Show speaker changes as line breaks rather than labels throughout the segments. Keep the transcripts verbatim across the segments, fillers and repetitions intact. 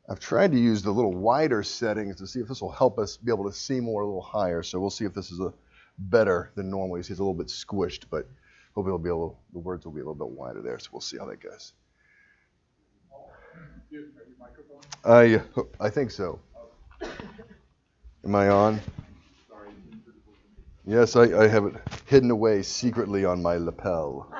I've tried to use the little wider settings to see if this will help us be able to see more a little higher. So we'll see if this is a better than normal. You see it's a little bit squished, but hopefully it'll be a little, the words will be a little bit wider there. So we'll see how that goes. I, I think so. Am I on? Yes, I, I have it hidden away secretly on my lapel.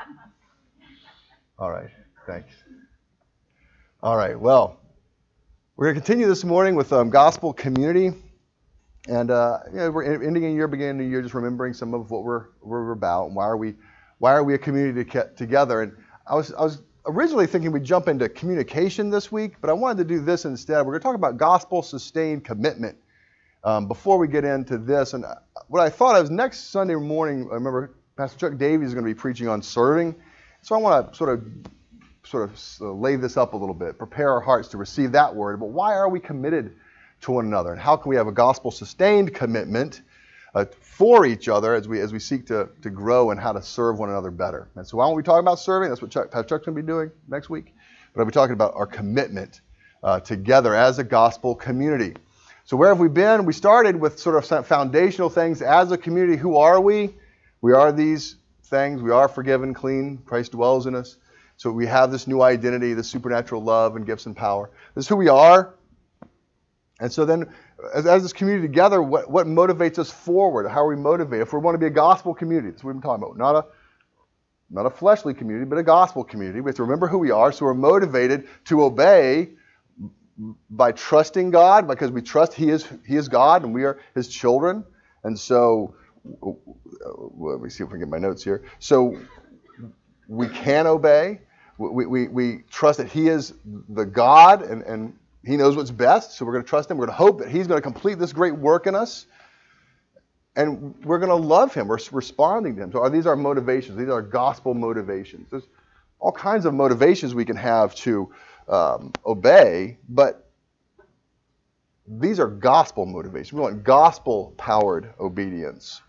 All right, thanks. All right, well, we're going to continue this morning with um, gospel community. And uh, you know, we're ending a year, beginning a year, just remembering some of what we're, what we're about. And why are we why are we a community to get together? And I was I was originally thinking we'd jump into communication this week, but I wanted to do this instead. We're going to talk about gospel-sustained commitment um, before we get into this. And what I thought of next Sunday morning, I remember Pastor Chuck Davies is going to be preaching on serving. So I want to sort of sort of uh, lay this up a little bit, prepare our hearts to receive that word. But why are we committed to one another? And how can we have a gospel-sustained commitment uh, for each other as we as we seek to, to grow and how to serve one another better? And so why don't we talk about serving? That's what Chuck, Pastor Chuck's going to be doing next week. But I'll be talking about our commitment uh, together as a gospel community. So where have we been? We started with sort of some foundational things as a community. Who are we? We are these things. We are forgiven, clean. Christ dwells in us. So we have this new identity, this supernatural love and gifts and power. This is who we are. And so then, as, as this community together, what, what motivates us forward? How are we motivated? If we want to be a gospel community, that's what we've been talking about. Not a, not a fleshly community, but a gospel community. We have to remember who we are, so we're motivated to obey by trusting God, because we trust He is He is God and we are His children. And so, let me see if we can get my notes here. So we can obey. We, we, we trust that He is the God and, and He knows what's best, so we're going to trust Him. We're going to hope that He's going to complete this great work in us, and we're going to love Him. We're responding to Him. So are these our motivations? These are gospel motivations. There's all kinds of motivations we can have to um, obey, but these are gospel motivations. We want gospel-powered obedience.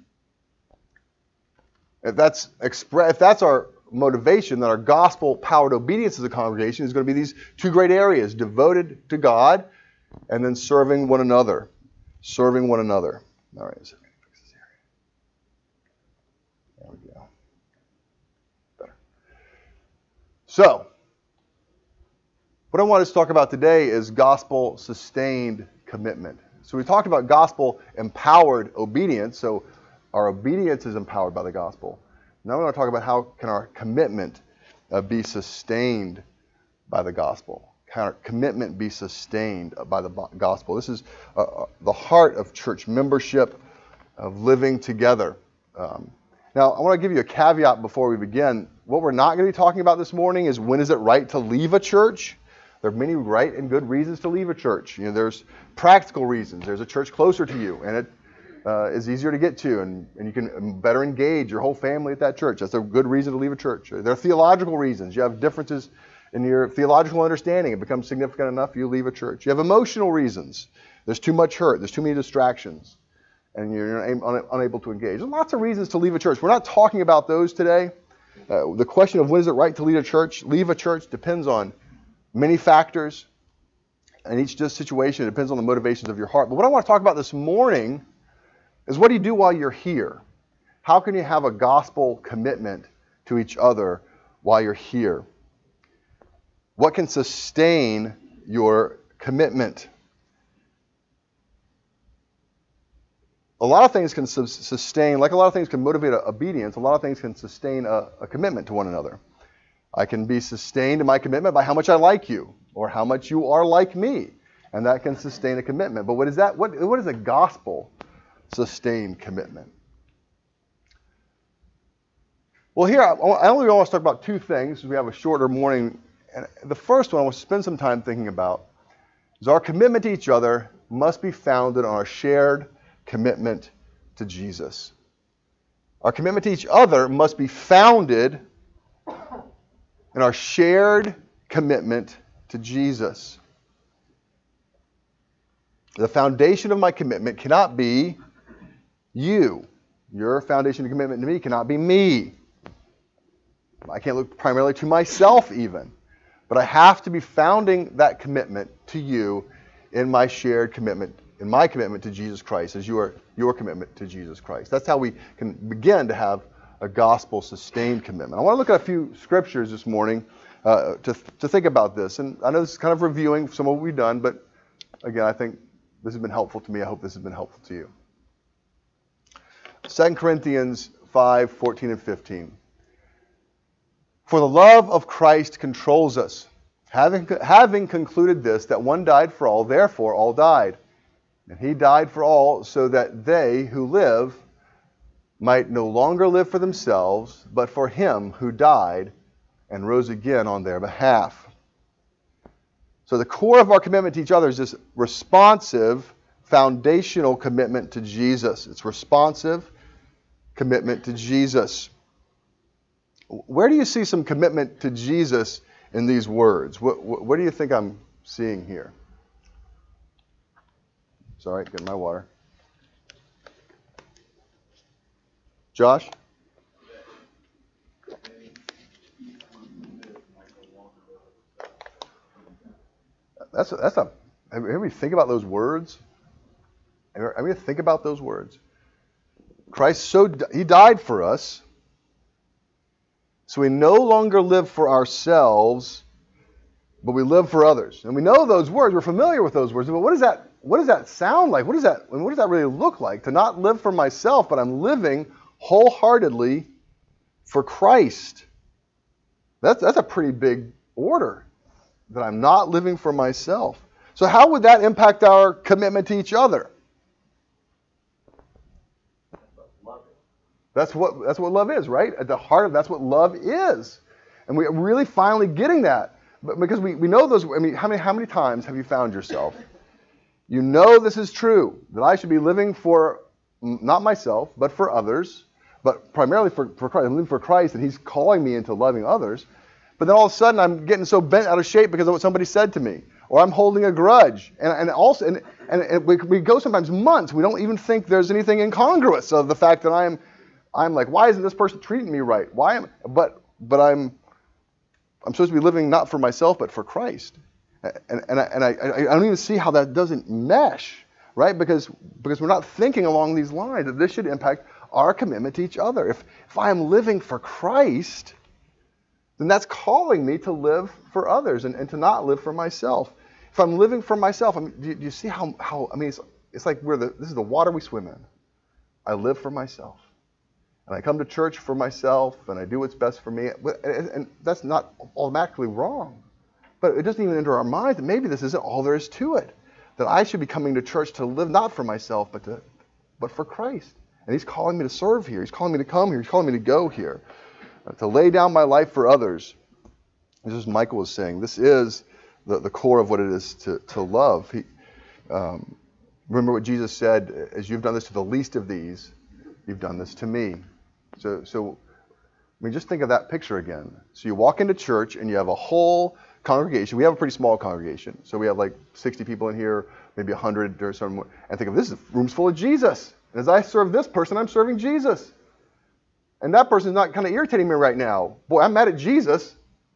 If that's expre- if that's our motivation, that our gospel-powered obedience as a congregation is going to be these two great areas: devoted to God and then serving one another. Serving one another. All right, so I'm going to fix this area. There we go. Better. So, what I want us to talk about today is gospel-sustained commitment. So we talked about gospel-empowered obedience. So our obedience is empowered by the gospel. Now we're going to talk about how can our commitment uh, be sustained by the gospel. Can our commitment be sustained by the gospel? This is uh, the heart of church membership, of living together. Um, now, I want to give you a caveat before we begin. What we're not going to be talking about this morning is when is it right to leave a church. There are many right and good reasons to leave a church. You know, there's practical reasons. There's a church closer to you, and it Uh, is easier to get to, and, and you can better engage your whole family at that church. That's a good reason to leave a church. There are theological reasons. You have differences in your theological understanding. It becomes significant enough, you leave a church. You have emotional reasons. There's too much hurt. There's too many distractions, and you're un- unable to engage. There's lots of reasons to leave a church. We're not talking about those today. Uh, the question of when is it right to leave a church, leave a church depends on many factors. In each situation, it depends on the motivations of your heart. But what I want to talk about this morning is what do you do while you're here? How can you have a gospel commitment to each other while you're here? What can sustain your commitment? A lot of things can sustain, like a lot of things can motivate obedience, a lot of things can sustain a, a commitment to one another. I can be sustained in my commitment by how much I like you, or how much you are like me, and that can sustain a commitment. But what is that? What, what is a gospel sustained commitment? Well, here, I only want to talk about two things. We have a shorter morning. And the first one I want to spend some time thinking about is our commitment to each other must be founded on our shared commitment to Jesus. Our commitment to each other must be founded in our shared commitment to Jesus. The foundation of my commitment cannot be you. Your foundation of commitment to me cannot be me. I can't look primarily to myself even. But I have to be founding that commitment to you in my shared commitment, in my commitment to Jesus Christ, as your, your commitment to Jesus Christ. That's how we can begin to have a gospel-sustained commitment. I want to look at a few scriptures this morning uh, to, to think about this. And I know this is kind of reviewing some of what we've done, but again, I think this has been helpful to me. I hope this has been helpful to you. Second Corinthians five, fourteen and fifteen. For the love of Christ controls us, having, having concluded this, that one died for all, therefore all died. And he died for all, so that they who live might no longer live for themselves, but for him who died and rose again on their behalf. So the core of our commitment to each other is this responsive, foundational commitment to Jesus. It's responsive commitment to Jesus. Where do you see some commitment to Jesus in these words? What, what, what do you think I'm seeing here? Sorry, getting my water. Josh? That's a, that's a. Everybody think about those words. Everybody think about those words. Christ so he died for us, so we no longer live for ourselves, but we live for others. And we know those words. We're familiar with those words. But what does that? What does that sound like? What does that? What does that really look like? To not live for myself, but I'm living wholeheartedly for Christ. That's that's a pretty big order. That I'm not living for myself. So how would that impact our commitment to each other? That's what that's what love is, right? At the heart of that's what love is. And we're really finally getting that. But because we, we know those, I mean, how many how many times have you found yourself? You know this is true, that I should be living for not myself, but for others, but primarily for, for Christ. I'm living for Christ, and he's calling me into loving others. But then all of a sudden I'm getting so bent out of shape because of what somebody said to me. Or I'm holding a grudge. And, and also, and, and, and we, we go sometimes months, we don't even think there's anything incongruous of the fact that I'm I'm like, why isn't this person treating me right? Why am but but I'm I'm supposed to be living not for myself, but for Christ. And and I and I, I don't even see how that doesn't mesh, right? Because because we're not thinking along these lines that this should impact our commitment to each other. If if I am living for Christ, then that's calling me to live for others and, and to not live for myself. If I'm living for myself, I mean, do, you, do you see how, how, I mean, it's, it's like we're the, this is the water we swim in. I live for myself. And I come to church for myself, and I do what's best for me. And, and that's not automatically wrong. But it doesn't even enter our minds that maybe this isn't all there is to it. That I should be coming to church to live not for myself, but to, but for Christ. And he's calling me to serve here. He's calling me to come here. He's calling me to go here. To lay down my life for others. This is Michael was saying. This is the, the core of what it is to, to love. He, um, remember what Jesus said, as you've done this to the least of these, you've done this to me. So, so I mean, just think of that picture again. So you walk into church and you have a whole congregation. We have a pretty small congregation. So we have like sixty people in here, maybe one hundred or something. And think of this, room's full of Jesus. And as I serve this person, I'm serving Jesus. And that person's not kind of irritating me right now. Boy, I'm mad at Jesus.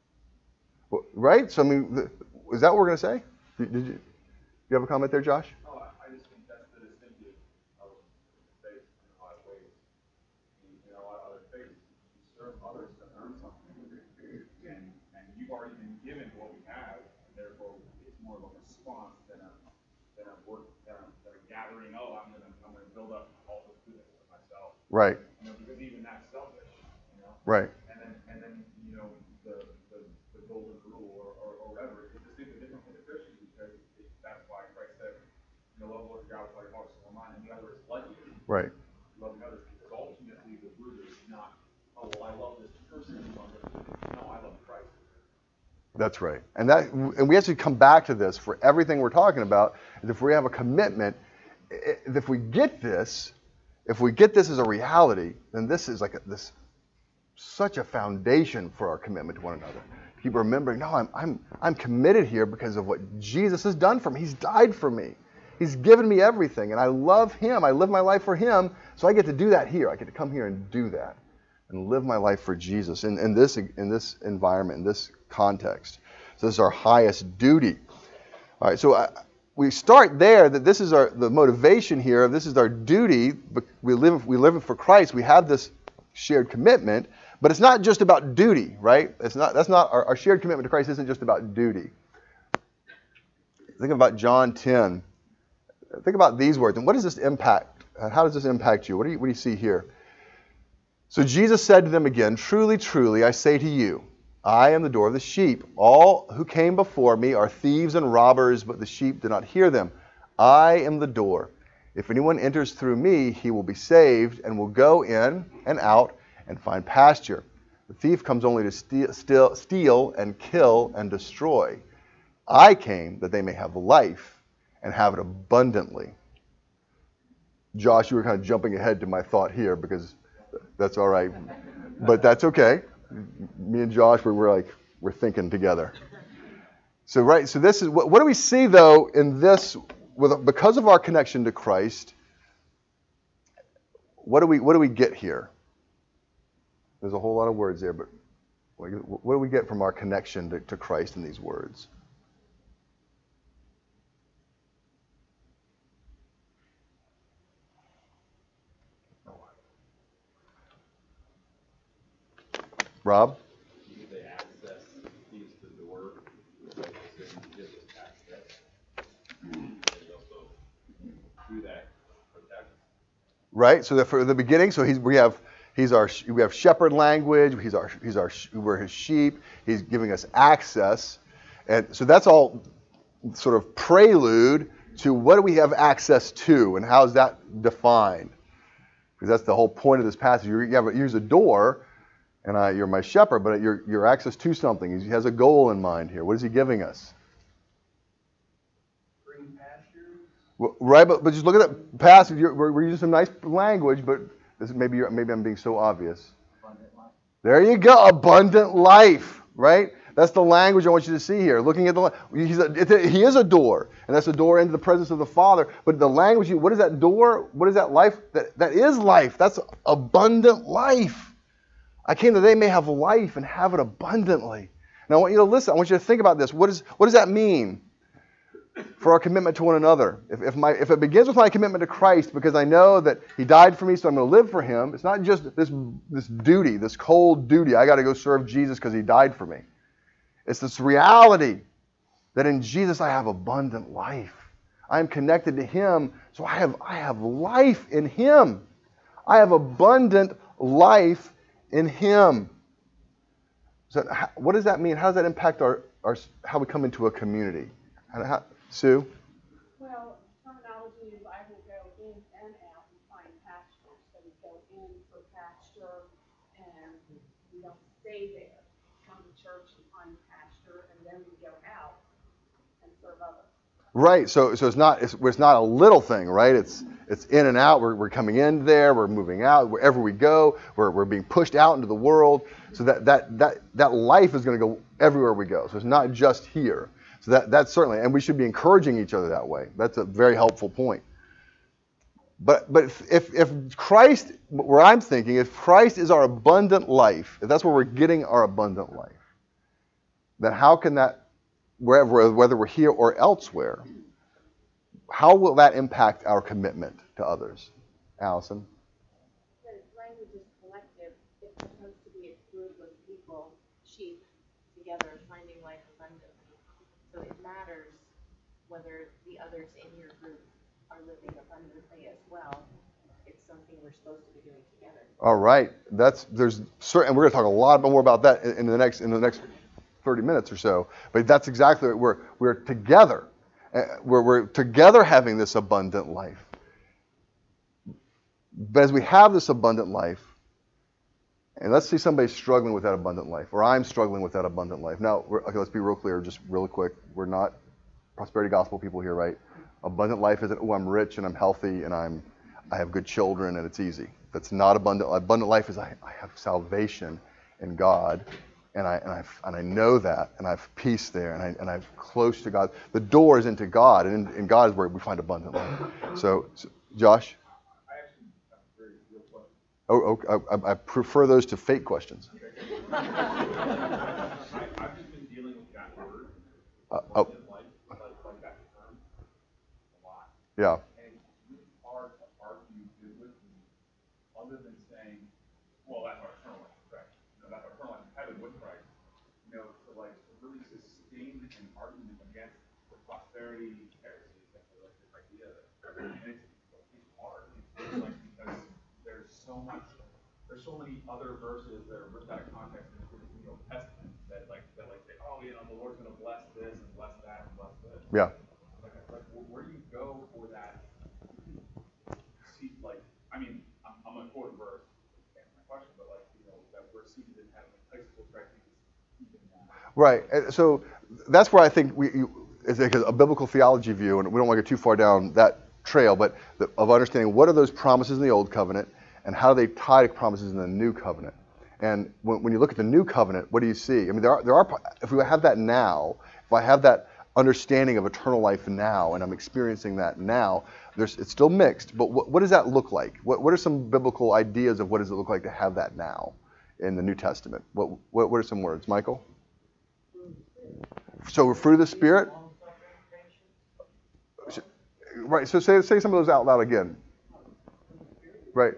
Right? So, I mean, is that what we're going to say? Did, did you, you have a comment there, Josh?
No, I, I just think that's the distinctive of faith in a lot of ways. You know, a lot of other faiths, you serve others to earn something. And, and you've already been given what we have, and therefore it's more of a response than a, than a work, than a, than a gathering, oh, I'm going to I'm gonna build up all this goodness for myself.
Right.
You know, because even that's selfish, you know?
Right.
And then, and then you know, the, the, the golden rule or, or, or whatever, it's distinctly different from the Christian because it, that's why Christ said, you know, love Lord God with all your heart, soul, and mind, and the other is like you.
Right.
Loving others, because ultimately the root is not, oh, well, I love this person, no, I love Christ.
That's right. And that, and we have to come back to this for everything we're talking about, is if we have a commitment, if we get this, if we get this as a reality, then this is like a, this such a foundation for our commitment to one another. Keep remembering, no, I'm I'm I'm committed here because of what Jesus has done for me. He's died for me. He's given me everything, and I love him. I live my life for him, so I get to do that here. I get to come here and do that and live my life for Jesus in, in this in this environment, in this context. So this is our highest duty. All right, so I, we start there that this is our the motivation here. This is our duty. We live we live for Christ. We have this shared commitment, but it's not just about duty, right? It's not. That's not our, our shared commitment to Christ. Isn't just about duty. Think about John ten. Think about these words. And what does this impact? How does this impact you? What do you what do you see here? So Jesus said to them again, "Truly, truly, I say to you, I am the door of the sheep. All who came before me are thieves and robbers, but the sheep did not hear them. I am the door. If anyone enters through me, he will be saved and will go in and out and find pasture. The thief comes only to steal, steal, steal and kill and destroy. I came that they may have life and have it abundantly." Josh, you were kind of jumping ahead to my thought here because that's all right. But that's okay. Me and Josh, we're, we're like, we're thinking together. So, right, so this is, what, what do we see though in this, with, because of our connection to Christ, what do we, what do we get here? There's a whole lot of words there, but what do we get from our connection to, to Christ in these words? Rob?
You say access keys to the door. So you give us access. And also through that protect.
Right. So the, for the beginning, so he's we have he's our we have shepherd language. He's our he's our we're his sheep. He's giving us access, and so that's all sort of prelude to what do we have access to, and how is that defined? Because that's the whole point of this passage. You have a, here's a door. And I, you're my shepherd, but you're, you're access to something. He has a goal in mind here. What is he giving us?
Green pastures.
Well, right, but, but just look at that passage. You're, we're, we're using some nice language, but this is maybe you're, maybe I'm being so obvious.
Abundant life.
There you go, abundant life, right? That's the language I want you to see here. Looking at the, he's a, it's a, he is a door, and that's a door into the presence of the Father. But the language, what is that door? What is that life? That that is life. That's abundant life. I came that they may have life and have it abundantly. Now I want you to listen. I want you to think about this. What, is, what does that mean for our commitment to one another? If, if, my, if it begins with my commitment to Christ because I know that he died for me, so I'm going to live for him, it's not just this, this duty, this cold duty. I got to go serve Jesus because he died for me. It's this reality that in Jesus I have abundant life. I am connected to him, so I have, I have life in him. I have abundant life in him. So how, what does that mean? How does that impact our, our how we come into a community? How, how, Sue?
Well, terminology is I will go in and out and find pasture. So we go in for pasture and we don't stay there. Come to church and find pasture and then we go out and serve others.
Right. So so it's not it's, it's not a little thing, right? It's it's in and out. We're we're coming in there. We're moving out. Wherever we go, we're we're being pushed out into the world. So that that that that life is going to go everywhere we go. So it's not just here. So that that's certainly, and we should be encouraging each other that way. That's a very helpful point. But but if if Christ, where I'm thinking, if Christ is our abundant life, if that's where we're getting our abundant life, then how can that, wherever, whether we're here or elsewhere, how will that impact our commitment to others? Allison?
The language is collective. It's supposed to be a group of people, sheep, together, finding life abundantly. So it matters whether the others in your group are living abundantly as well. It's something we're supposed to be doing together.
All right. That's there's certain, and we're going to talk a lot more about that in, in the next in the next thirty minutes or so. But that's exactly what we're we're together. Uh, we're we're together having this abundant life. But as we have this abundant life, and let's see somebody struggling with that abundant life, or I'm struggling with that abundant life. Now, we're, okay, let's be real clear, just really quick. We're not prosperity gospel people here, right? Abundant life isn't, oh, I'm rich and I'm healthy and I'm I have good children and it's easy. That's not abundant. Abundant life is I, I have salvation in God, and I and I and I know that, and I have peace there, and I and I'm close to God. The door is into God, and in, in God is where we find abundant life. So, so Josh.
I actually have a very real question.
Oh, oh I, I prefer those to fake questions.
I, I've just been dealing with that word word,
Uh, oh,
abundant life, like, like that term, a lot.
yeah.
And it's really hard to argue biblically, other than saying, well, that's our eternal life in Christ. You know, that's our eternal life in heaven with Christ. You know, to like to really sustain an argument against the prosperity heresies that are like this idea that and it's, it's hard. It's like because there's so much, there's so many other verses that are ripped out of context in the Old Testament that like that like say, oh, you know, the Lord's going to bless this and bless that and bless this.
Yeah.
Like, like where do you go for that? See, like, I mean, I'm, I'm going to quote a verse. Answer my question, but like, you know, that we're seated in heaven, places will correct things even now.
Right. And so that's where I think we you, it's like a, a biblical theology view, and we don't want to get too far down that trail, but the, of understanding what are those promises in the old covenant and how do they tie to promises in the new covenant. And when, when you look at the new covenant, what do you see? I mean, there are there are if we have that now, if I have that understanding of eternal life now, and I'm experiencing that now, there's it's still mixed. But what, what does that look like? What what are some biblical ideas of what does it look like to have that now in the New Testament? What what, what are some words, Michael? So fruit of the Spirit. Right. So say say some of those out loud again. Right.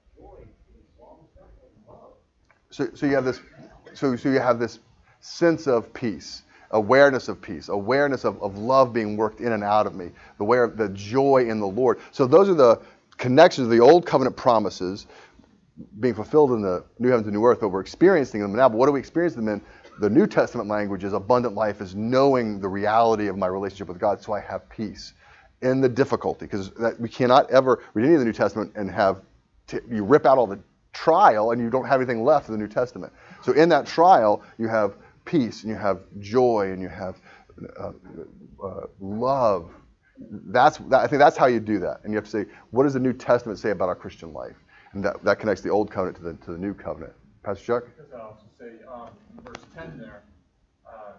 So so you have this. So so you have this sense of peace, awareness of peace, awareness of, of love being worked in and out of me, the aware of the joy in the Lord. So those are the connections of the old covenant promises being fulfilled in the new heavens and new earth, but we're experiencing them now. But what do we experience them in? The New Testament language is abundant life, is knowing the reality of my relationship with God, so I have peace in the difficulty. Because we cannot ever read any of the New Testament and have, t- you rip out all the trial and you don't have anything left of the New Testament. So in that trial, you have peace and you have joy and you have uh, uh, love. That's that, I think that's how you do that. And you have to say, what does the New Testament say about our Christian life? And that, that connects the Old Covenant to the to the New Covenant. Pastor Chuck?
Because I also say, um, in verse ten there, uh,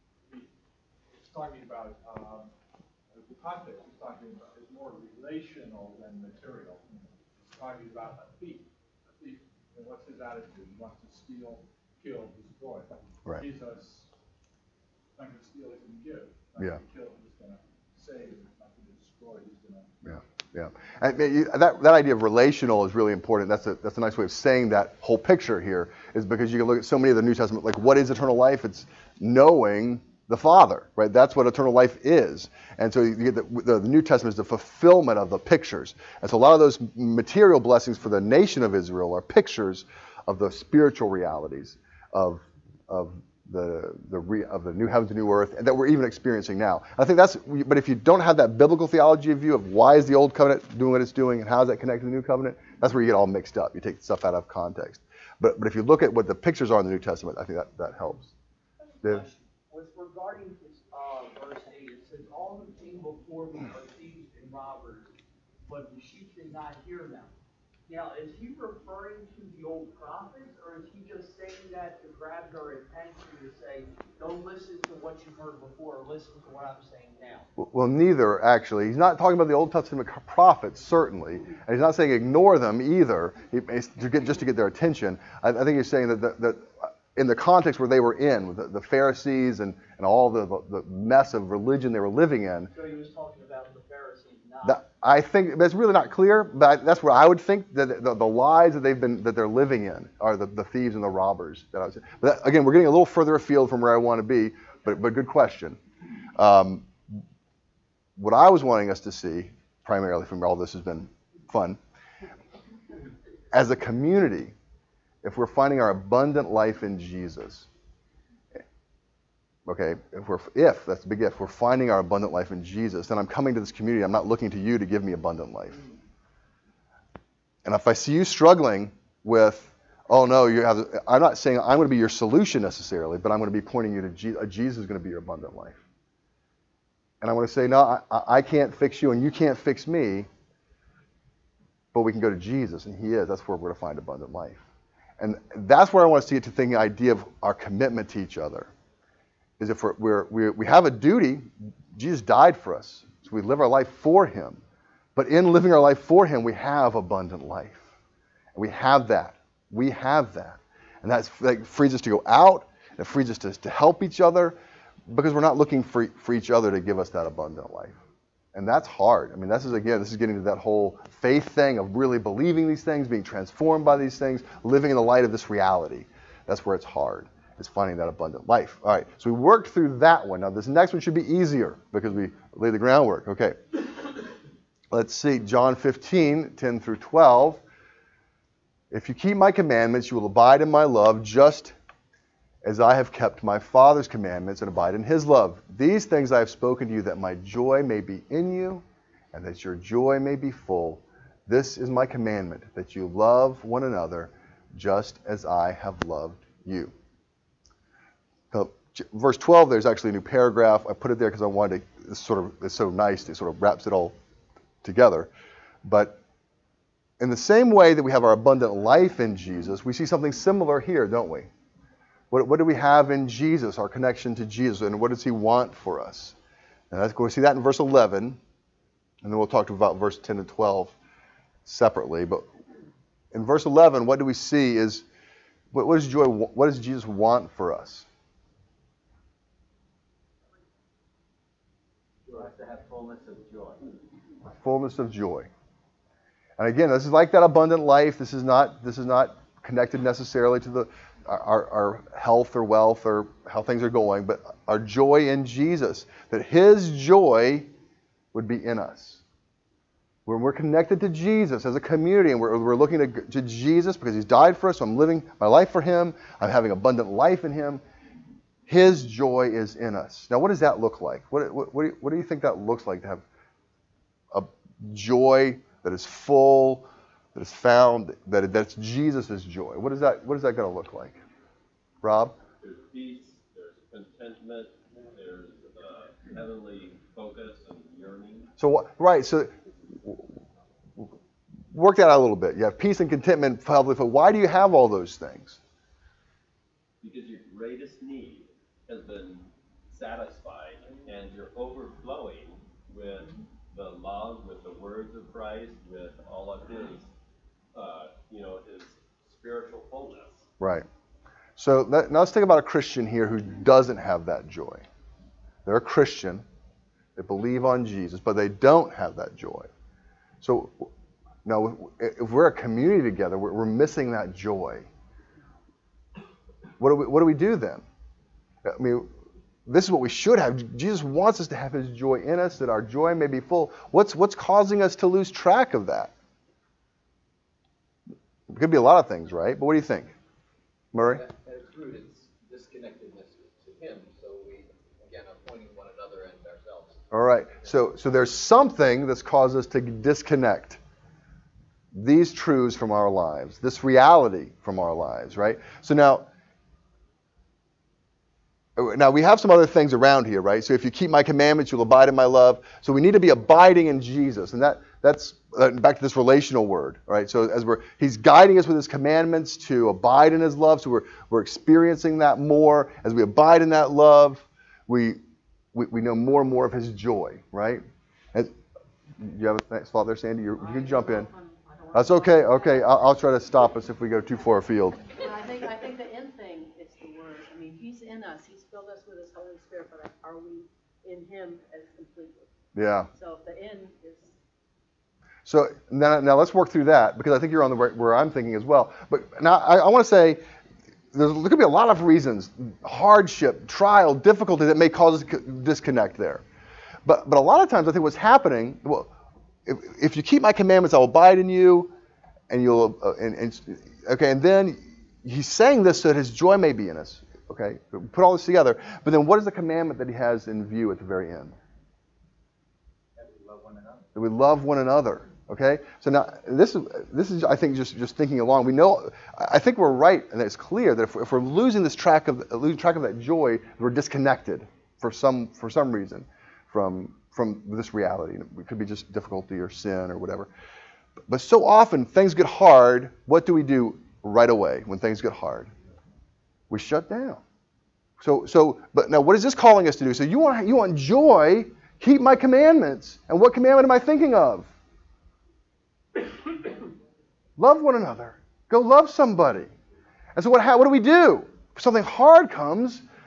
it's talking about, um, the context is talking about, is more relational than material. It's talking about a thief. A thief, and what's his attitude? He wants to steal, kill, destroy.
Right.
Jesus, not going to steal, he's going to give. Not
Yeah.
going to kill, he's going to save. He's not going to destroy, he's going to...
Yeah, yeah. And you- that that idea of relational is really important. That's a that's a nice way of saying that whole picture here, is because you can look at so many of the New Testament, like what is eternal life? It's knowing the Father, right? That's what eternal life is. And so you get the, the, the New Testament is the fulfillment of the pictures. And so a lot of those material blessings for the nation of Israel are pictures of the spiritual realities of of the the re, of the new heavens and new earth, and that we're even experiencing now. I think that's. But if you don't have that biblical theology view of why is the old covenant doing what it's doing and how does that connect to the new covenant, that's where you get all mixed up. You take stuff out of context. But but if you look at what the pictures are in the New Testament, I think that that helps. Dave?
With regarding this, uh, verse eight, it says, all who came before me are thieves and robbers, but the sheep did not hear them. Now, is he referring to the old prophets, or is he just saying that to grab their attention to say, don't listen to what you heard before, listen to what I'm saying now?
Well, neither, actually. He's not talking about the Old Testament prophets, certainly. And he's not saying ignore them either, he, to get, just to get their attention. I, I think he's saying that, that, that in the context where they were in, with the, the Pharisees and, and all the, the mess of religion they were living in.
So he was talking about the Pharisees, not...
That, I think that's really not clear, but that's where I would think that the, the lies that they've been that they're living in are the, the thieves and the robbers. That I was, but that, again, we're getting a little further afield from where I want to be, but but good question. Um, what I was wanting us to see, primarily from all this has been fun, as a community, if we're finding our abundant life in Jesus. Okay, if we're if that's a big if, we're finding our abundant life in Jesus, then I'm coming to this community. I'm not looking to you to give me abundant life. And if I see you struggling with, oh no, you have, I'm not saying I'm going to be your solution necessarily, but I'm going to be pointing you to Jesus. Jesus is going to be your abundant life. And I'm going to say, no, I, I can't fix you, and you can't fix me, but we can go to Jesus, and He is. That's where we're going to find abundant life. And that's where I want to see it to think the idea of our commitment to each other. Is if we're, we're, we're, we have a duty, Jesus died for us, so we live our life for Him. But in living our life for Him, we have abundant life. And we have that. We have that. And that's, that frees us to go out, and it frees us to, to help each other. because we're not looking for, for each other to give us that abundant life. And that's hard. I mean, this is, again, this is getting to that whole faith thing of really believing these things, being transformed by these things, living in the light of this reality. That's where it's hard. It's finding that abundant life. All right, so we worked through that one. Now, this next one should be easier because we laid the groundwork. Okay. Let's see, John fifteen, ten through twelve. If you keep my commandments, you will abide in my love, just as I have kept my Father's commandments and abide in his love. These things I have spoken to you, that my joy may be in you, and that your joy may be full. This is my commandment, that you love one another, just as I have loved you. Now, verse twelve, there's actually a new paragraph. I put it there because I wanted to, it's sort of, it's so nice, it sort of wraps it all together. But in the same way that we have our abundant life in Jesus, we see something similar here, don't we? What, what do we have in Jesus, our connection to Jesus, and what does he want for us? And let's go see that in verse eleven, and then we'll talk about verse ten and twelve separately. But in verse eleven, what do we see is, what, what, is joy, what does Jesus want for us?
You have to have fullness of joy.
Fullness of joy. And again, this is like that abundant life. This is not, this is not connected necessarily to the Our, our health or wealth or how things are going, but our joy in Jesus, that his joy would be in us. When we're connected to Jesus as a community and we're, we're looking to, to Jesus because he's died for us, so I'm living my life for him, I'm having abundant life in him, his joy is in us. Now, what does that look like? What, what, what, do, you, what do you think that looks like to have a joy that is full, that is found, that that's Jesus' joy? What is that, what is that going to look like? Rob?
There's peace, there's contentment, there's uh, heavenly focus and yearning.
So, what, right, so work that out a little bit. You have peace and contentment, but why do you have all those things?
Because your greatest need has been satisfied and you're overflowing with the love, with the words of Christ, with all of his Uh, you know, his spiritual fullness.
Right. So that, now let's think about a Christian here who doesn't have that joy. They're a Christian. They believe on Jesus, but they don't have that joy. So now, if we're a community together, we're, we're missing that joy. What do we, what do we do then? I mean, this is what we should have. Jesus wants us to have his joy in us, that our joy may be full. What's what's causing us to lose track of that? It could be a lot of things, right? But what do you think, Murray?
At, at its root, it's disconnectedness to him. So we, again, are pointing one another and ourselves.
All right. So, so there's something that's caused us to disconnect these truths from our lives, this reality from our lives, right? So now, now we have some other things around here, right? So if you keep my commandments, you'll abide in my love. So we need to be abiding in Jesus, and that that's uh, back to this relational word, right? So as we're he's guiding us with his commandments to abide in his love, so we're we're experiencing that more as we abide in that love. We we, we know more and more of his joy, right? And, you have a next thought there, Sandy? You're, you can jump in. That's okay. Okay, I'll, I'll try to stop us if we go too far afield.
Well, I think I think the end thing is the word. I mean, he's in us. He's filled us with his Holy Spirit, but are we in him as completely?
Yeah.
So if the end is.
So now, now let's work through that, because I think you're on the right where I'm thinking as well. But now I, I want to say there's, there could be a lot of reasons, hardship, trial, difficulty that may cause us to disconnect there. But but a lot of times I think what's happening, well, if, if you keep my commandments, I will abide in you, and you'll uh, and, and okay, and then he's saying this so that his joy may be in us. Okay, put all this together. But then what is the commandment that he has in view at the very end?
That we love one another.
That we love one another. Okay, so now this is this is I think just just thinking along. We know I think we're right, and it's clear that if we're, if we're losing this track of losing track of that joy, we're disconnected for some for some reason from from this reality. It could be just difficulty or sin or whatever. But so often things get hard. What do we do right away when things get hard? We shut down. So so but now what is this calling us to do? So you want you want joy? Keep my commandments. And what commandment am I thinking of? Love one another. Go love somebody. And so what, how, what do we do? If something hard comes,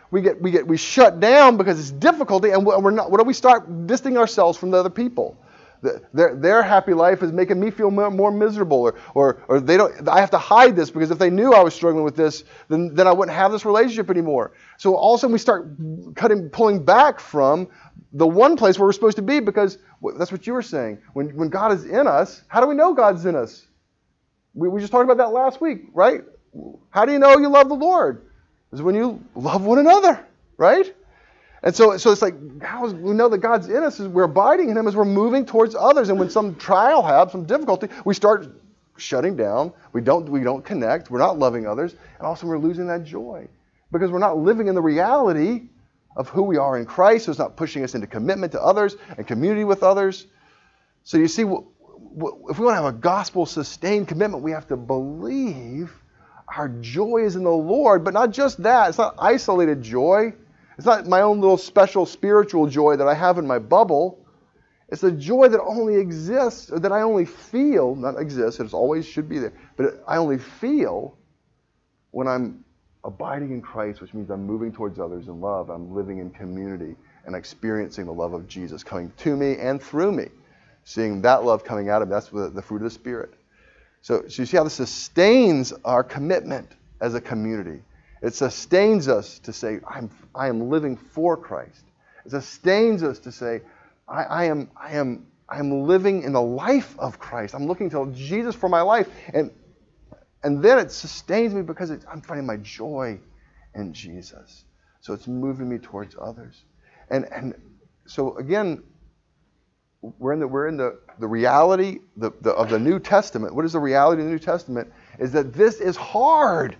we get we get we shut down because it's difficulty, and we're not. What do we start distancing ourselves from the other people? The, their their happy life is making me feel more, more miserable, or, or or they don't. I have to hide this because if they knew I was struggling with this, then then I wouldn't have this relationship anymore. So all of a sudden we start cutting, pulling back from the one place where we're supposed to be, because that's what you were saying. When when God is in us, how do we know God's in us? We we just talked about that last week, right? How do you know you love the Lord? Is when you love one another, right? And so, so it's like, how is, we know that God's in us, is we're abiding in Him as we're moving towards others. And when some trial happens, some difficulty, we start shutting down. We don't, we don't connect. We're not loving others. And also we're losing that joy because we're not living in the reality of who we are in Christ. So it's not pushing us into commitment to others and community with others. So you see, if we want to have a gospel-sustained commitment, we have to believe our joy is in the Lord, but not just that. It's not isolated joy. It's not my own little special spiritual joy that I have in my bubble. It's a joy that only exists, or that I only feel, not exists, it always should be there, but I only feel when I'm abiding in Christ, which means I'm moving towards others in love. I'm living in community and experiencing the love of Jesus coming to me and through me. Seeing that love coming out of me, that's the, the fruit of the Spirit. So, so you see how this sustains our commitment as a community. It sustains us to say, I'm, I am living for Christ. It sustains us to say, I, I am, I am, I am living in the life of Christ. I'm looking to Jesus for my life. And, and then it sustains me because it, I'm finding my joy in Jesus. So it's moving me towards others. And, and so again, We're in the we're in the, the reality the, the, of the New Testament. What is the reality of the New Testament? Is that this is hard.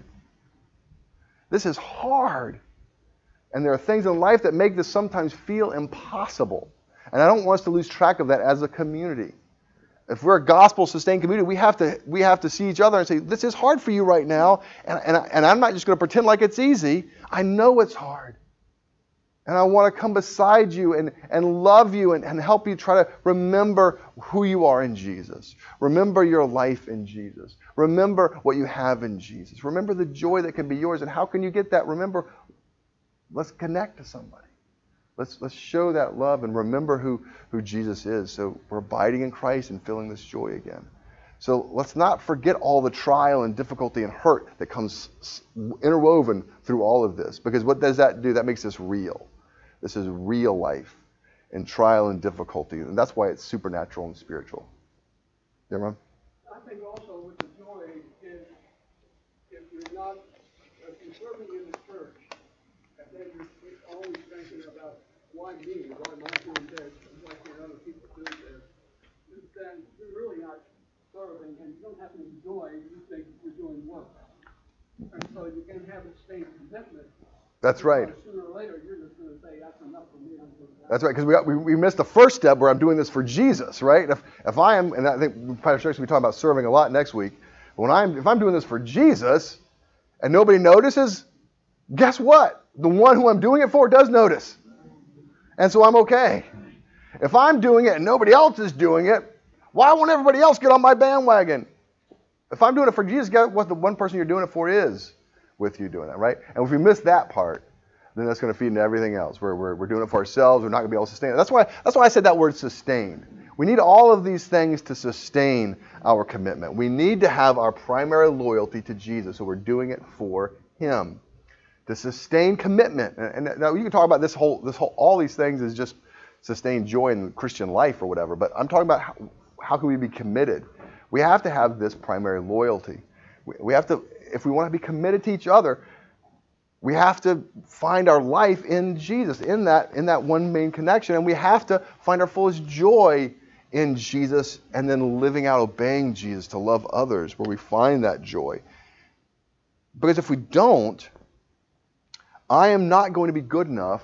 This is hard. And there are things in life that make this sometimes feel impossible. And I don't want us to lose track of that as a community. If we're a gospel-sustained community, we have to we have to see each other and say, this is hard for you right now. And, and, I, and I'm not just going to pretend like it's easy. I know it's hard. And I want to come beside you and, and love you and, and help you try to remember who you are in Jesus. Remember your life in Jesus. Remember what you have in Jesus. Remember the joy that can be yours. And how can you get that? Remember, let's connect to somebody. Let's let's show that love and remember who, who Jesus is. So we're abiding in Christ and feeling this joy again. So let's not forget all the trial and difficulty and hurt that comes interwoven through all of this. Because what does that do? That makes this real. This is real life in trial and difficulty. And that's why it's supernatural and spiritual. Yeah, Ron?
I think also with the joy is if you're not, if you're serving in the church, and then you're, you're always thinking about why me, why am I doing this, and why can't other people do this, then you're really not serving, and you don't have any joy, you think you're doing work. And so you can have a same commitment.
That's right.
Sooner or later, you're just going to say, that's enough for me. I'm doing that.
That's right, because we, got, we we missed the first step where I'm doing this for Jesus, right? If if I am, and I think Pastor Strick's going to be talking about serving a lot next week. But when I'm, if I'm doing this for Jesus, and nobody notices, guess what? The one who I'm doing it for does notice, and so I'm okay. If I'm doing it and nobody else is doing it, why won't everybody else get on my bandwagon? If I'm doing it for Jesus, guess what the one person you're doing it for is with you doing that, right? And if we miss that part, then that's going to feed into everything else. We're, we're, we're doing it for ourselves. We're not going to be able to sustain it. That's why, that's why I said that word sustained. We need all of these things to sustain our commitment. We need to have our primary loyalty to Jesus, so we're doing it for Him. To sustain commitment. And, and now you can talk about this whole, this whole, all these things is just sustain joy in Christian life or whatever, but I'm talking about how, how can we be committed? We have to have this primary loyalty. We, we have to, if we want to be committed to each other, we have to find our life in Jesus, in that, in that one main connection. And we have to find our fullest joy in Jesus and then living out, obeying Jesus to love others where we find that joy. Because if we don't, I am not going to be good enough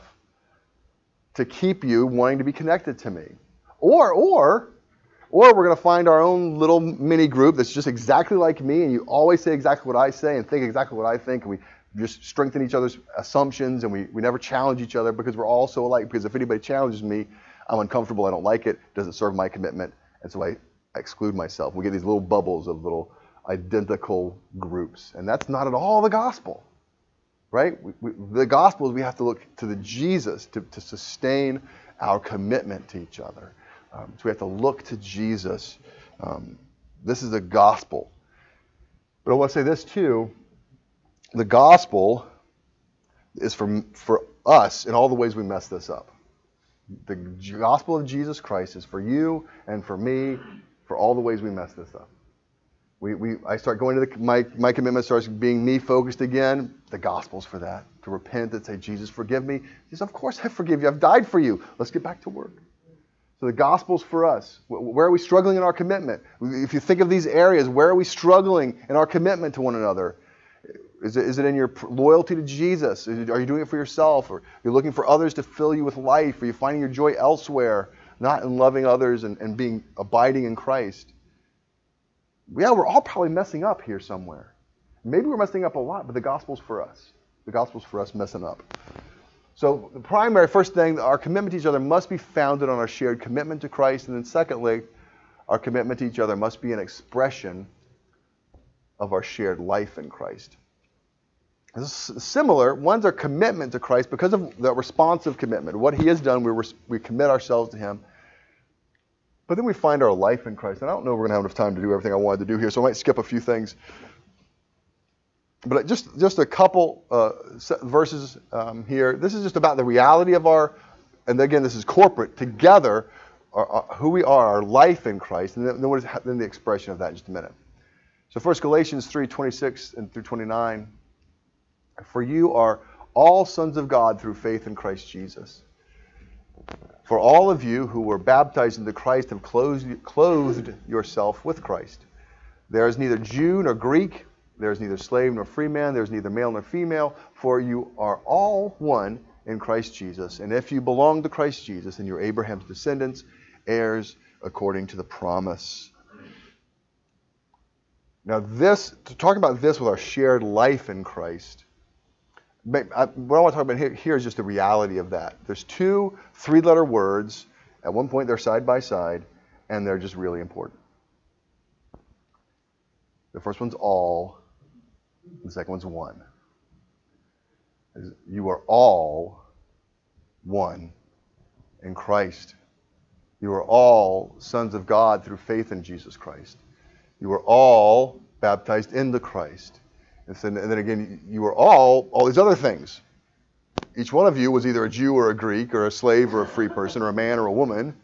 to keep you wanting to be connected to me. Or, or, or we're going to find our own little mini group that's just exactly like me, and you always say exactly what I say and think exactly what I think, and we just strengthen each other's assumptions, and we, we never challenge each other because we're all so alike. Because if anybody challenges me, I'm uncomfortable, I don't like it, doesn't serve my commitment, and so I, I exclude myself. We get these little bubbles of little identical groups, and that's not at all the gospel. right? We, we, the gospel is we have to look to the Jesus to, to sustain our commitment to each other. Um, so we have to look to Jesus. Um, this is the gospel. But I want to say this too. The gospel is for, for us in all the ways we mess this up. The gospel of Jesus Christ is for you and for me, for all the ways we mess this up. We, we, I start going to the, my, my commitment starts being me focused again. The gospel's for that. To repent and say, Jesus, forgive me. He says, of course I forgive you. I've died for you. Let's get back to work. So the gospel's for us. Where are we struggling in our commitment? If you think of these areas, where are we struggling in our commitment to one another? Is it, is it in your loyalty to Jesus? Is it, are you doing it for yourself? Or you're looking for others to fill you with life? Are you finding your joy elsewhere, not in loving others and, and being abiding in Christ? Yeah, we're all probably messing up here somewhere. Maybe we're messing up a lot, but the gospel's for us. The gospel's for us messing up. So the primary, first thing, our commitment to each other must be founded on our shared commitment to Christ. And then secondly, our commitment to each other must be an expression of our shared life in Christ. This is similar. One's our commitment to Christ because of the responsive commitment. What he has done, we, res- we commit ourselves to him. But then we find our life in Christ. And I don't know if we're going to have enough time to do everything I wanted to do here, so I might skip a few things. But just, just a couple uh, verses um, here. This is just about the reality of our, and again, this is corporate, together, our, our, who we are, our life in Christ. And then, then, what is, then the expression of that in just a minute. So first Galatians three, twenty-six and through twenty-nine. For you are all sons of God through faith in Christ Jesus. For all of you who were baptized into Christ have clothed, clothed yourself with Christ. There is neither Jew nor Greek, there is neither slave nor free man, there is neither male nor female, for you are all one in Christ Jesus. And if you belong to Christ Jesus, then you're Abraham's descendants, heirs according to the promise. Now this, to talk about this with our shared life in Christ, what I want to talk about here, here is just the reality of that. There's two three-letter words. At one point, they're side by side, and they're just really important. The first one's all. The second one's one. You are all one in Christ. You are all sons of God through faith in Jesus Christ. You are all baptized into Christ. And then, and then again, you are all, all these other things. Each one of you was either a Jew or a Greek or a slave or a free person or a man or a woman.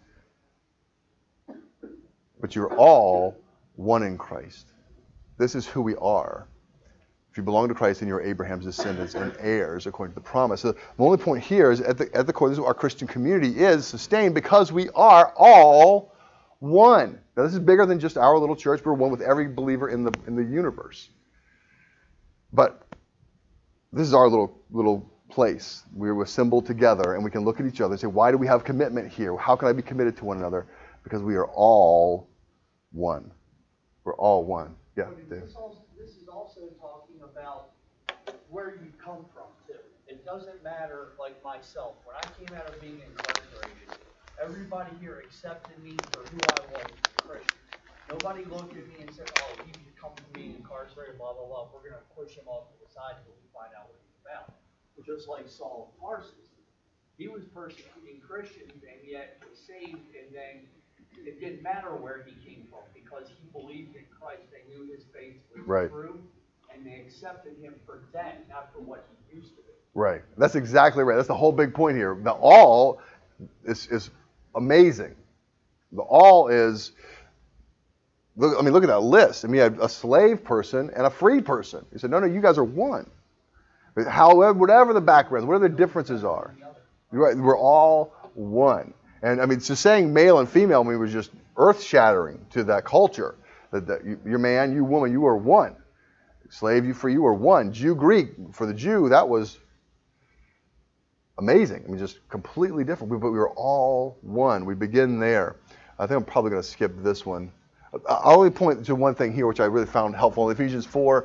But you're all one in Christ. This is who we are. If you belong to Christ, then you're Abraham's descendants and heirs according to the promise. So the only point here is at the, at the core, this is what our Christian community is sustained because we are all one. Now this is bigger than just our little church. We're one with every believer in the in the universe. But this is our little little place. We're assembled together, and we can look at each other and say, why do we have commitment here? How can I be committed to one another? Because we are all one. We're all one. Yeah, Dave.
This, also, this is also talking about where you come from, too. It doesn't matter, like myself, when I came out of being incarcerated, everybody here accepted me for who I was, Christian. Nobody looked at me and said, oh, he can come from being incarcerated, blah, blah, blah. We're going to push him off to the side until we find out what he's about. Just like Saul of Tarsus. He was persecuting Christians and yet was saved, and then it didn't matter where he came from because he believed in Christ. They knew his faith was
right.
true, and they accepted him for that, not for what he used to be.
Right. That's exactly right. That's the whole big point here. The all is, is amazing. The all is... Look, I mean, look at that list. I mean, a, a slave person and a free person. He said, no, no, you guys are one. However, whatever the backgrounds, whatever the differences are, you're right, we're all one. And I mean, so saying male and female, I mean, was just earth-shattering to that culture. That, that you, you're man, you woman, you are one. Slave, you free, you are one. Jew, Greek, for the Jew, that was amazing. I mean, just completely different. But we were all one. We begin there. I think I'm probably going to skip this one. I'll only point to one thing here, which I really found helpful. In Ephesians four,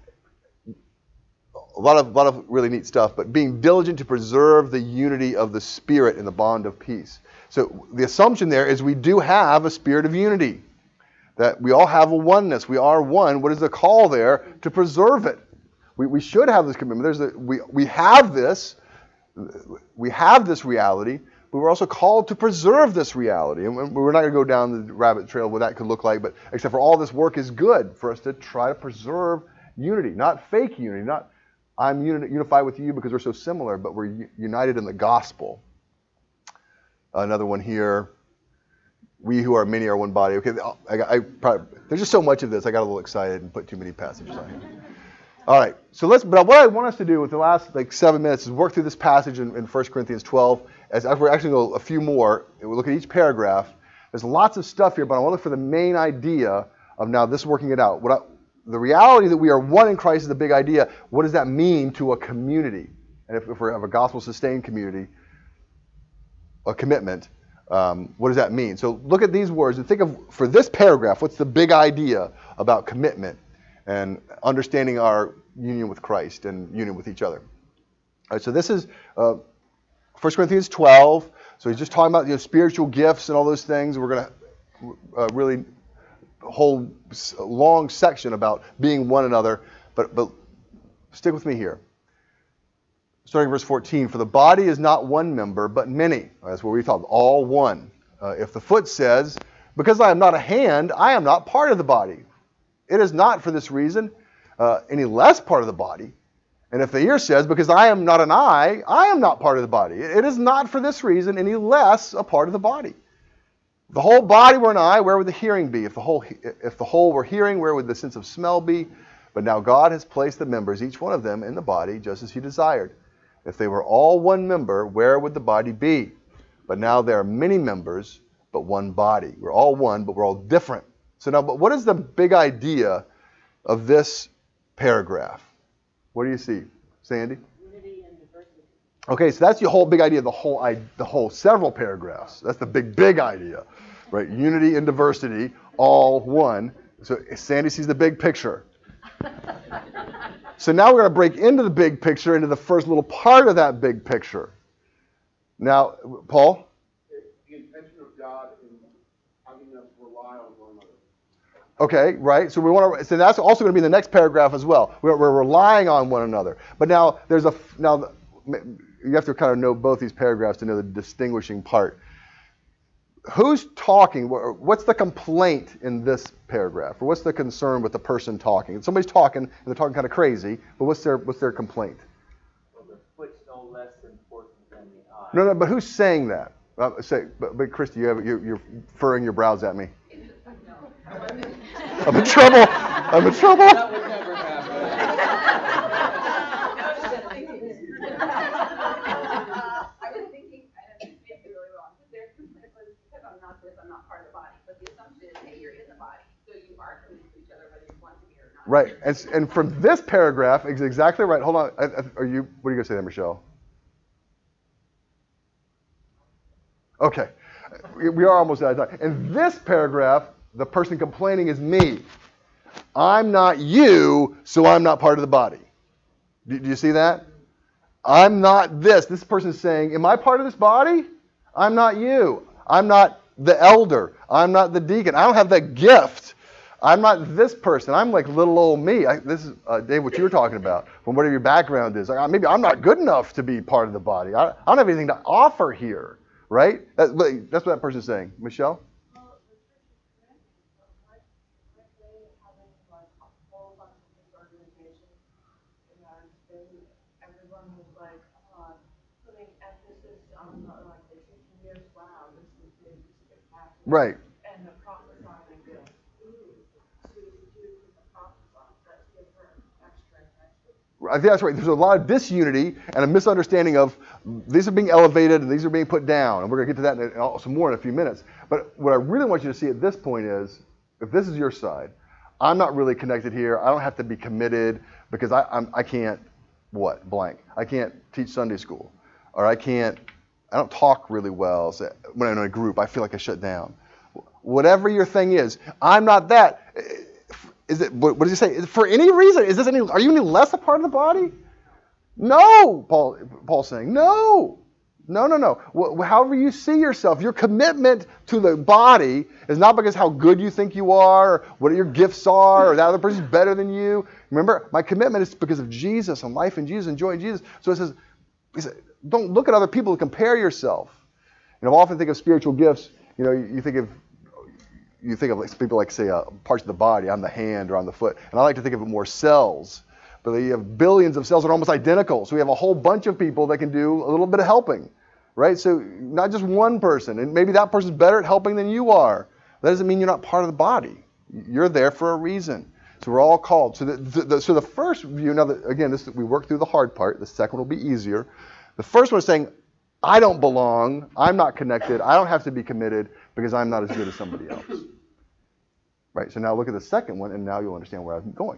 a lot of, lot of really neat stuff, but being diligent to preserve the unity of the Spirit in the bond of peace. So the assumption there is we do have a spirit of unity, that we all have a oneness. We are one. What is the call there? To preserve it. We, we should have this commitment. There's a, we, we have this, we have this reality, but we're also called to preserve this reality. And we're not going to go down the rabbit trail of what that could look like, but except for all this work is good for us to try to preserve unity, not fake unity, not I'm uni- unified with you because we're so similar, but we're u- united in the gospel. Another one here. We who are many are one body. Okay, I, I probably, there's just so much of this. I got a little excited and put too many passages on here. All right, so let's. But what I want us to do with the last like seven minutes is work through this passage in, in First Corinthians twelve. As, as we're actually going to go a few more, we'll look at each paragraph. There's lots of stuff here, but I want to look for the main idea of now this working it out. What I, the reality that we are one in Christ is the big idea. What does that mean to a community? And if, if we have a gospel-sustained community, a commitment. Um, what does that mean? So look at these words and think of, for this paragraph, what's the big idea about commitment and understanding our union with Christ and union with each other. All right, so this is uh, First Corinthians twelve. So he's just talking about, you know, spiritual gifts and all those things. We're going to uh, really whole long section about being one another. But, but stick with me here. Starting verse fourteen, for the body is not one member, but many. That's what we talk about, all one. Uh, if the foot says, because I am not a hand, I am not part of the body. It is not for this reason uh, any less part of the body. And if the ear says, because I am not an eye, I am not part of the body. It is not for this reason any less a part of the body. If the whole body were an eye, where would the hearing be? If the whole, if the whole were hearing, where would the sense of smell be? But now God has placed the members, each one of them, in the body, just as he desired. If they were all one member, where would the body be? But now there are many members, but one body. We're all one, but we're all different. So now, but what is the big idea of this paragraph? What do you see, Sandy?
Unity and diversity.
Okay, so that's the whole big idea of the whole, I, the whole several paragraphs. That's the big, big idea, right? Unity and diversity, all one. So Sandy sees the big picture. So now we're going to break into the big picture, into the first little part of that big picture. Now, Paul?
The intention of God in having us rely on one another.
Okay, right. So we want to. So that's also going to be in the next paragraph as well. We're, we're relying on one another. But now there's a now you have to kind of know both these paragraphs to know the distinguishing part. Who's talking? What's the complaint in this paragraph? Or what's the concern with the person talking? Somebody's talking, and they're talking kind of crazy, but what's their what's their complaint?
Well, the foot's no less important than the eye.
No, no, but who's saying that? Uh, say, but, but Christy, you have, you're, you're furrowing your brows at me. I'm in trouble. I'm in trouble.
That would never happen.
I was thinking, and it may be really wrong, but their commitment was because I'm not this, I'm not part of the body. But the assumption is, hey, you're in the body, so you are committed to each other, whether you want to be or not.
Right, and and from this paragraph, is exactly right. Hold on, are you? What are you gonna say there, Michelle? Okay, we are almost out of time. In this paragraph, the person complaining is me. I'm not you, so I'm not part of the body. Do, do you see that? I'm not this. This person is saying, am I part of this body? I'm not you. I'm not the elder. I'm not the deacon. I don't have that gift. I'm not this person. I'm like little old me. I, this is, uh, Dave, what you were talking about, from whatever your background is. Like, maybe I'm not good enough to be part of the body. I, I don't have anything to offer here, right? That, that's what that person's saying. Michelle?
Everyone was like, uh, putting emphasis on the, like the teaching years. Wow, this is big, this is spectacular.
Right.
And the prophesying, I go, ooh, so you do the prophesying, that's different, extra, extra.
I think that's right. There's a lot of disunity and a misunderstanding of these are being elevated and these are being put down. And we're going to get to that in, some more in a few minutes. But what I really want you to see at this point is, if this is your side, I'm not really connected here. I don't have to be committed because I I'm, I can't, what, blank. I can't teach Sunday school. Or I can't, I don't talk really well. So when I'm in a group, I feel like I shut down. Whatever your thing is, I'm not that. Is it, what does he say? For any reason, is this any, are you any less a part of the body? No, Paul, Paul's saying, no. No, no, no. Wh- However you see yourself, your commitment to the body is not because how good you think you are, or what your gifts are, or that other person's better than you. Remember, my commitment is because of Jesus and life in Jesus and joy in Jesus. So it says, he said, don't look at other people to compare yourself. You know, I often think of spiritual gifts. You know, you, you think of you think of like, people like say uh, parts of the body. I'm the hand or I'm the foot, and I like to think of it more cells. But you have billions of cells that are almost identical. So we have a whole bunch of people that can do a little bit of helping, right? So not just one person, and maybe that person's better at helping than you are. That doesn't mean you're not part of the body. You're there for a reason. So we're all called. So the, the, the so the first view. Now, that, again, this we work through the hard part. The second will be easier. The first one is saying, I don't belong. I'm not connected. I don't have to be committed because I'm not as good as somebody else. Right. So now look at the second one, and now you'll understand where I'm going.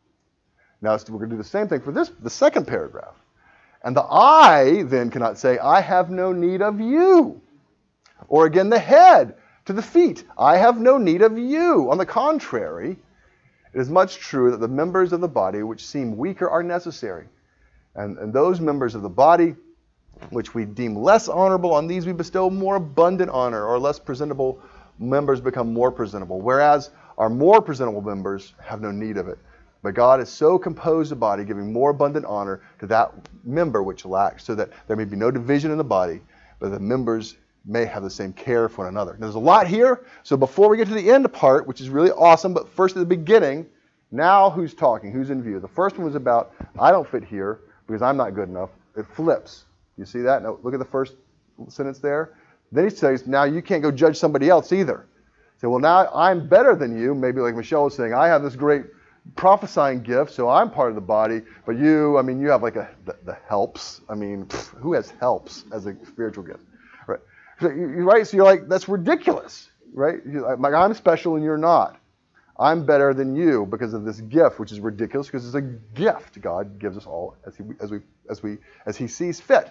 Now we're going to do the same thing for this, the second paragraph. And the I then cannot say, I have no need of you. Or again, the head to the feet, I have no need of you. On the contrary, it is much true that the members of the body which seem weaker are necessary. And, and those members of the body which we deem less honorable, on these we bestow more abundant honor, or less presentable members become more presentable, whereas our more presentable members have no need of it. But God has so composed the body, giving more abundant honor to that member which lacks, so that there may be no division in the body, but the members may have the same care for one another. Now, there's a lot here, so before we get to the end part, which is really awesome, but first at the beginning, now who's talking? Who's in view? The first one was about, I don't fit here because I'm not good enough. It flips. You see that? Now, look at the first sentence there. Then he says, now you can't go judge somebody else either. Say, well, now I'm better than you. Maybe like Michelle was saying, I have this great prophesying gift, so I'm part of the body. But you, I mean, you have like a the, the helps. I mean, pff, who has helps as a spiritual gift, right? So you, right? So you're like, that's ridiculous, right? You're like, I'm special and you're not. I'm better than you because of this gift, which is ridiculous because it's a gift God gives us all as he as we as we as He sees fit.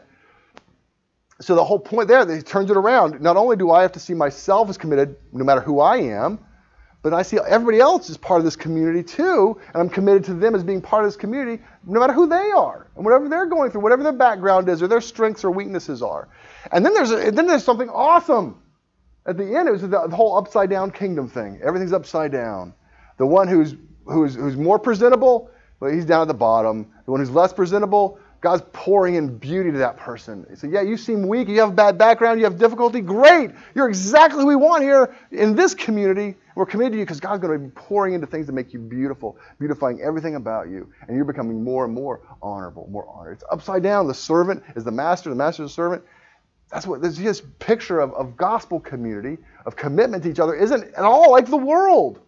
So the whole point there, that he turns it around. Not only do I have to see myself as committed, no matter who I am, but I see everybody else as part of this community too, and I'm committed to them as being part of this community, no matter who they are, and whatever they're going through, whatever their background is, or their strengths or weaknesses are. And then there's a, then there's something awesome. At the end, it was the, the whole upside down kingdom thing. Everything's upside down. The one who's who's who's more presentable, but he's down at the bottom. The one who's less presentable, God's pouring in beauty to that person. He said, yeah, you seem weak, you have a bad background, you have difficulty. Great. You're exactly what we want here in this community. We're committed to you because God's going to be pouring into things that make you beautiful, beautifying everything about you. And you're becoming more and more honorable, more honored. It's upside down. The servant is the master, the master is the servant. That's what this, this picture of, of gospel community, of commitment to each other, isn't at all like the world.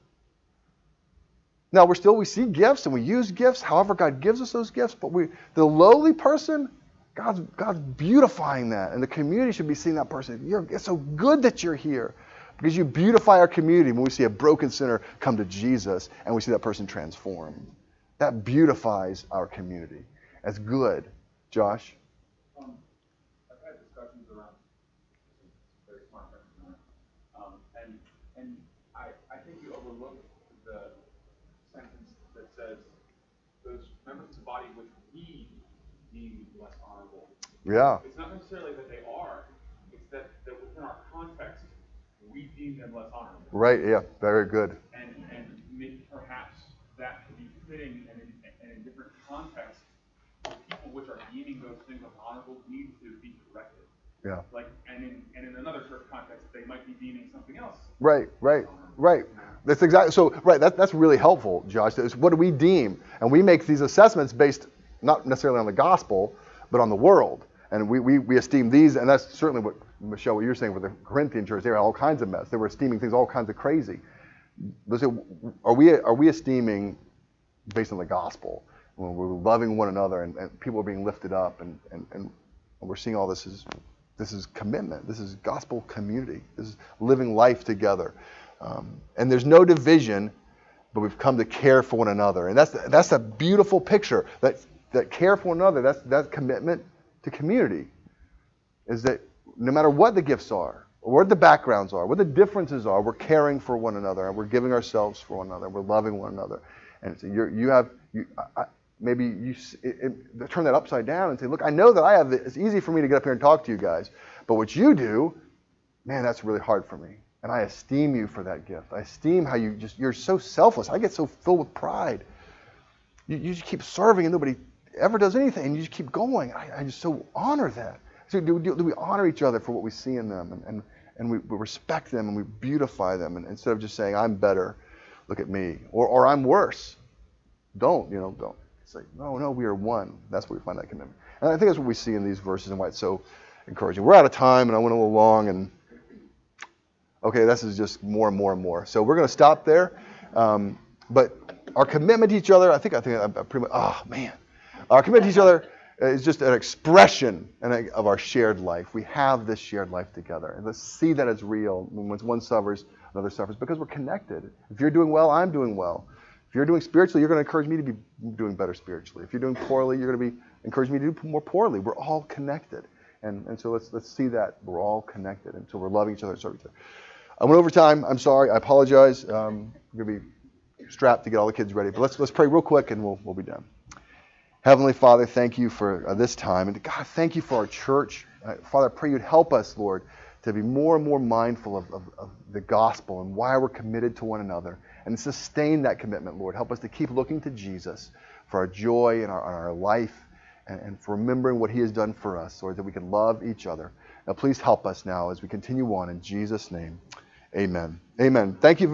Now, we're still, we see gifts and we use gifts, however God gives us those gifts, but we, the lowly person, God's, God's beautifying that, and the community should be seeing that person. You're, it's so good that you're here, because you beautify our community when we see a broken sinner come to Jesus and we see that person transformed. That beautifies our community. That's good. Josh?
Um, I've had discussions around very smart questions, um, and and I, I think you overlook the sentence that says those members of the body which we deem less honorable.
Yeah.
It's not necessarily that they are, it's that, that within our context, we deem them less honorable.
Right, yeah, very good.
And and maybe perhaps that could be fitting and in, and in different contexts, people which are deeming those things as honorable need to be corrected.
Yeah.
Like, and in and in another church context, they might be deeming something else.
Right, right, right. That's exactly, so, right, that, that's really helpful, Josh. It's what do we deem? And we make these assessments based not necessarily on the gospel, but on the world. And we, we, we esteem these, and that's certainly what, Michelle, what you're saying with the Corinthian church. They were all kinds of mess. They were esteeming things all kinds of crazy. But so are we are we esteeming based on the gospel, when we're loving one another and, and people are being lifted up, and, and, and we're seeing all this is this is commitment. This is gospel community. This is living life together. Um, and there's no division, but we've come to care for one another. And that's that's a beautiful picture. That that care for one another, that's that commitment to community. Is that no matter what the gifts are, or what the backgrounds are, what the differences are, we're caring for one another, and we're giving ourselves for one another, we're loving one another. And so you're, you have, you, I, maybe you s- it, it, turn that upside down and say, look, I know that I have the, it's easy for me to get up here and talk to you guys, but what you do, man, that's really hard for me. And I esteem you for that gift. I esteem how you just, you're so selfless. I get so filled with pride. You, you just keep serving and nobody ever does anything. And you just keep going. I, I just so honor that. So do, do, do we honor each other for what we see in them? And, and, and we, we respect them and we beautify them. And instead of just saying, I'm better, look at me. Or, or I'm worse. Don't, you know, don't. Say, no, no, we are one. That's where we find that commitment. And I think that's what we see in these verses and why it's so encouraging. We're out of time and I went a little long and okay, this is just more and more and more. So we're going to stop there. Um, but our commitment to each other, I think I think I pretty much, oh man. Our commitment to each other is just an expression of our shared life. We have this shared life together. And let's see that as real. When one suffers, another suffers because we're connected. If you're doing well, I'm doing well. If you're doing spiritually, you're going to encourage me to be doing better spiritually. If you're doing poorly, you're going to be encouraging me to do more poorly. We're all connected. And, and so let's let's see that we're all connected. And so we're loving each other and serving each other. I went over time. I'm sorry. I apologize. Um, I'm going to be strapped to get all the kids ready. But let's let's pray real quick and we'll we'll be done. Heavenly Father, thank you for uh, this time. And God, thank you for our church. Uh, Father, I pray you'd help us, Lord, to be more and more mindful of, of, of the gospel and why we're committed to one another and sustain that commitment, Lord. Help us to keep looking to Jesus for our joy and our, our life and, and for remembering what he has done for us, Lord, that we can love each other. Now, please help us now as we continue on in Jesus' name. Amen. Amen. Thank you very